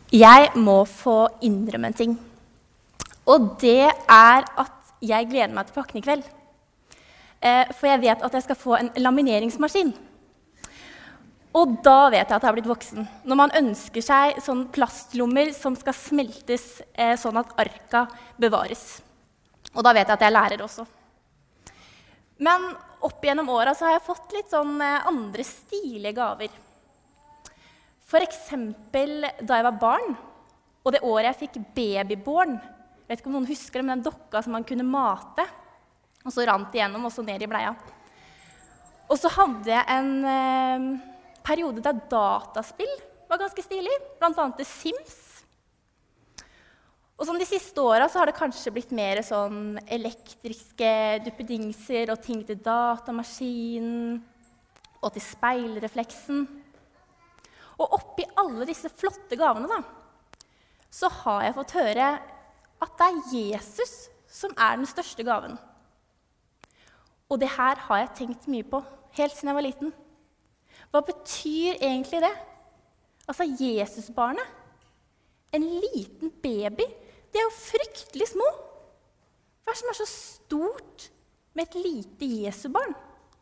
Jeg må få innrømme en ting. Og det er at jeg gleder meg til pakken i kveld. For jeg vet at jeg skal få en lamineringsmaskin. Og da vet jeg at jeg har blitt voksen. Når man ønsker seg sånn plastlommer som skal smeltes sånn at arka bevares. Og da vet jeg at jeg lærer også. Men opp gjennom åra så har jeg fått litt sånn andre stilige gaver. For eksempel da jeg var barn, og det året jeg fikk babyborn. Jeg vet ikke om noen husker det, men den dokka som man kunne mate. Og så rant det igjennom, og så ned i bleia. Og så hadde jeg en periode der dataspill var ganske stilig, blant annet The Sims. Og sånn de siste åra så har det kanskje blitt mer sånn elektriske duppedingser og ting til datamaskinen og til speilrefleksen. Og oppi alle disse flotte gavene da, så har jeg fått høre at det er Jesus som er den største gaven. Og det her har jeg tenkt mye på, helt siden jeg var liten. Hva betyr egentlig det? Altså Jesusbarnet, en liten baby, det er jo fryktelig små. Hva er det som er så stort med et lite Jesubarn?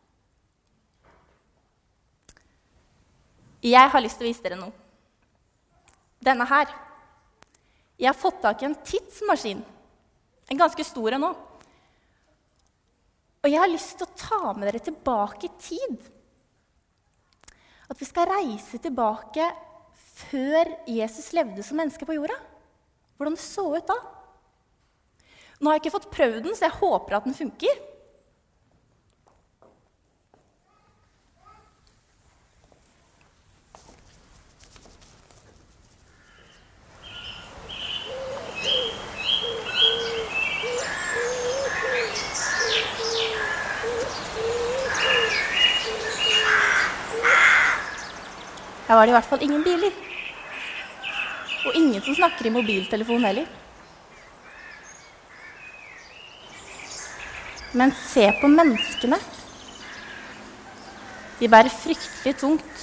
Jeg har lyst til å vise dere noe. Denne her. Jeg har fått tak i en tidsmaskin. En ganske stor en nå. Og jeg har lyst til å ta med dere tilbake i tid. At vi skal reise tilbake før Jesus levde som menneske på jorda. Hvordan det så ut da. Nå har jeg ikke fått prøvd den, så jeg håper at den funker. Her var det i hvert fall ingen biler. Og ingen som snakker i mobiltelefon heller. Men se på menneskene. De bærer fryktelig tungt.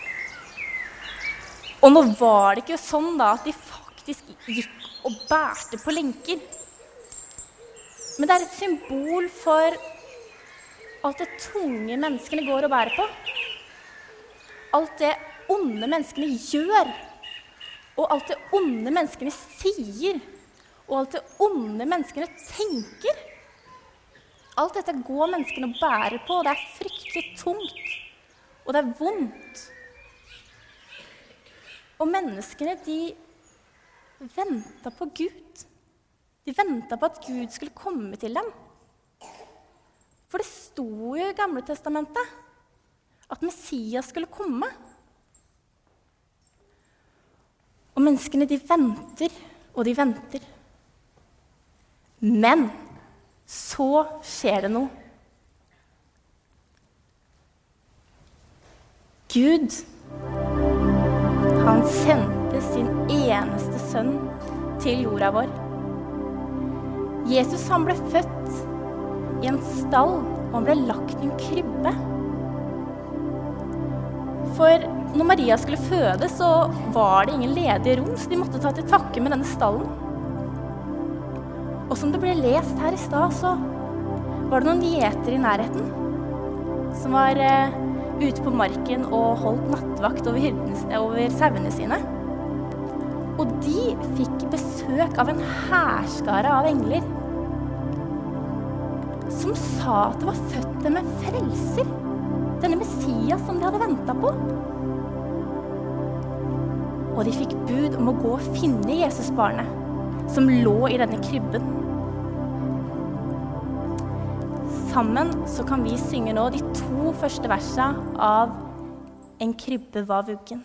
Og nå var det ikke sånn da at de faktisk gikk og bærte på lenker. Men det er et symbol for alt det tunge menneskene går og bærer på. Alt det onde menneskene gjør, og alt det onde menneskene sier, og alt det onde menneskene tenker. Alt dette går menneskene og bærer på, og det er fryktelig tungt, og det er vondt. Og menneskene, de ventet på Gud. De ventet på at Gud skulle komme til dem. For det sto jo i Gamle Testamentet at Messias skulle komme. Og menneskene, de venter, og de venter. Men så skjer det noe. Gud, han sendte sin eneste sønn til jorda vår. Jesus, han ble født i en stall, og han ble lagt i en krybbe. For når Maria skulle føde, så var det ingen ledige rom, så de måtte ta til takke med denne stallen. Og som det ble lest her i stad, så var det noen gjeter i nærheten som var ute på marken og holdt nattvakt over sauene sine. Og de fikk besøk av en hærskare av engler som sa at det var født dem en frelser, denne Messias som de hadde ventet på. Og de fikk bud om å gå og finne Jesusbarnet, som lå i denne krybben. Sammen så kan vi synge nå de 2 første versene av En krybbe var vuggen.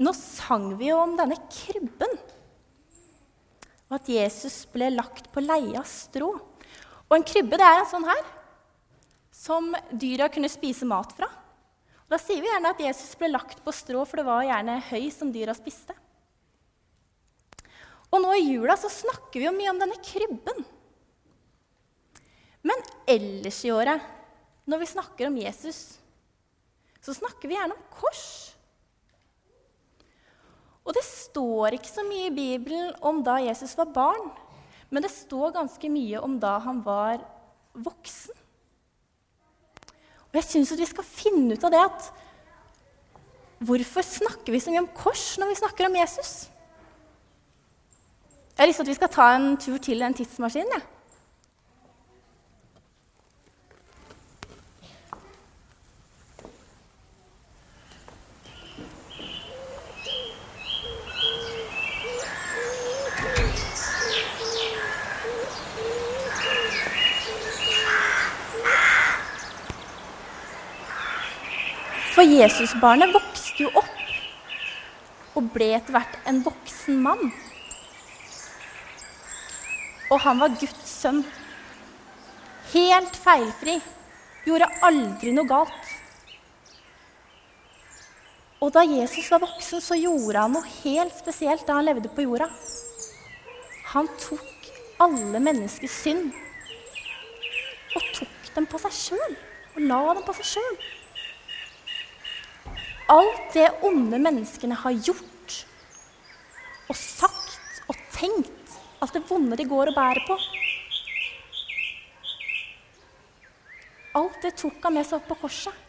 Nå sang vi jo om denne krybben, og at Jesus ble lagt på leie av strå. Og en krybbe, det er en sånn her, som dyra kunne spise mat fra. Og da sier vi gjerne at Jesus ble lagt på strå, for det var gjerne høy som dyra spiste. Og nå i jula så snakker vi jo mye om denne krybben. Men ellers i året, når vi snakker om Jesus, så snakker vi gjerne om kors. Og det står ikke så mye i Bibelen om da Jesus var barn, men det står ganske mye om da han var voksen. Og jeg synes at vi skal finne ut av det at hvorfor snakker vi så mye om kors når vi snakker om Jesus? Jeg har lyst til at vi skal ta en tur til en tidsmaskin, ja. For Jesusbarnet vokste jo opp og ble etter hvert en voksen mann. Og han var Guds sønn. Helt feilfri, gjorde aldri noe galt. Og da Jesus var voksen, så gjorde han noe helt spesielt da han levde på jorda. Han tok alle menneskers synd og tok dem på seg selv, og la dem på seg selv. Alt det onde menneskene har gjort, og sagt og tenkt, alt det vonde de går og bærer på. Alt det tok han med seg opp på korset.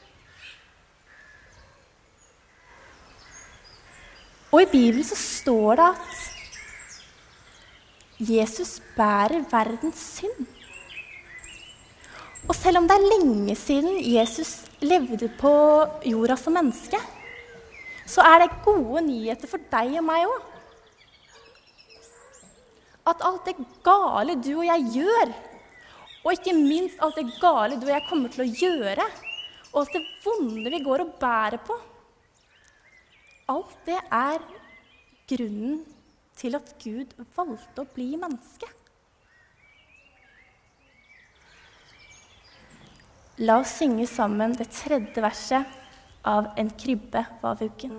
Og i Bibelen så står det at Jesus bærer verdens synd. Og selv om det er lenge siden Jesus levde på jorda som menneske, så er det gode nyheter for deg og meg også. At alt det gale du og jeg gjør, og ikke minst alt det gale du og jeg kommer til å gjøre, og alt det vonde vi går og bærer på, alt det er grunnen til at Gud valgte å bli menneske. La oss synge sammen det 3. verset av En krybbe var vuggen.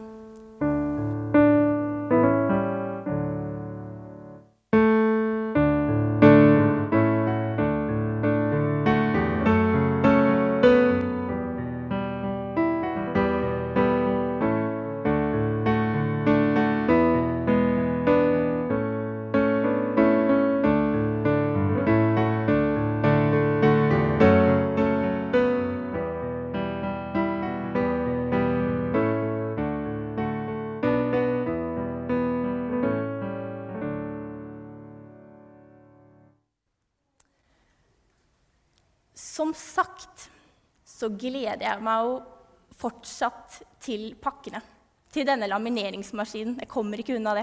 Som sagt, så gleder jeg meg jo fortsatt til pakkene, til denne lamineringsmaskinen. Jeg kommer ikke unna det.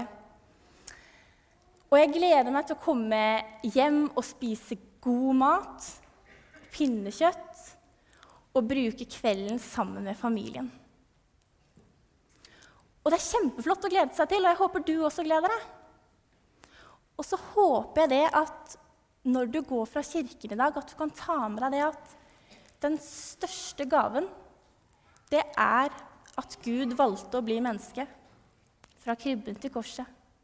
Og jeg gleder meg til å komme hjem og spise god mat, pinnekjøtt, og bruke kvelden sammen med familien. Og det er kjempeflott å glede seg til, og jeg håper du også gleder deg. Og så håper jeg det at når du går fra kirken i dag, at du kan ta med deg det at den største gaven, det er at Gud valgte å bli menneske, fra krybben til korset.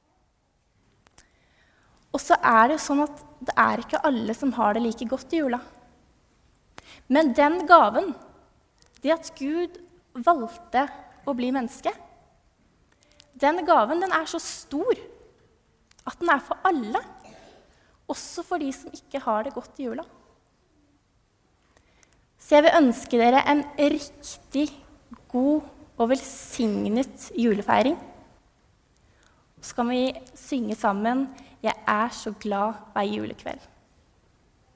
Og så er det jo sånn at det er ikke alle som har det like godt i jula. Men den gaven, det at Gud valgte å bli menneske, den gaven den er så stor at den er for alle. Også for de som ikke har det godt i jula. Så jeg vil ønske dere en riktig god og velsignet julefeiring. Så kan vi synge sammen «Jeg er så glad hver julekveld».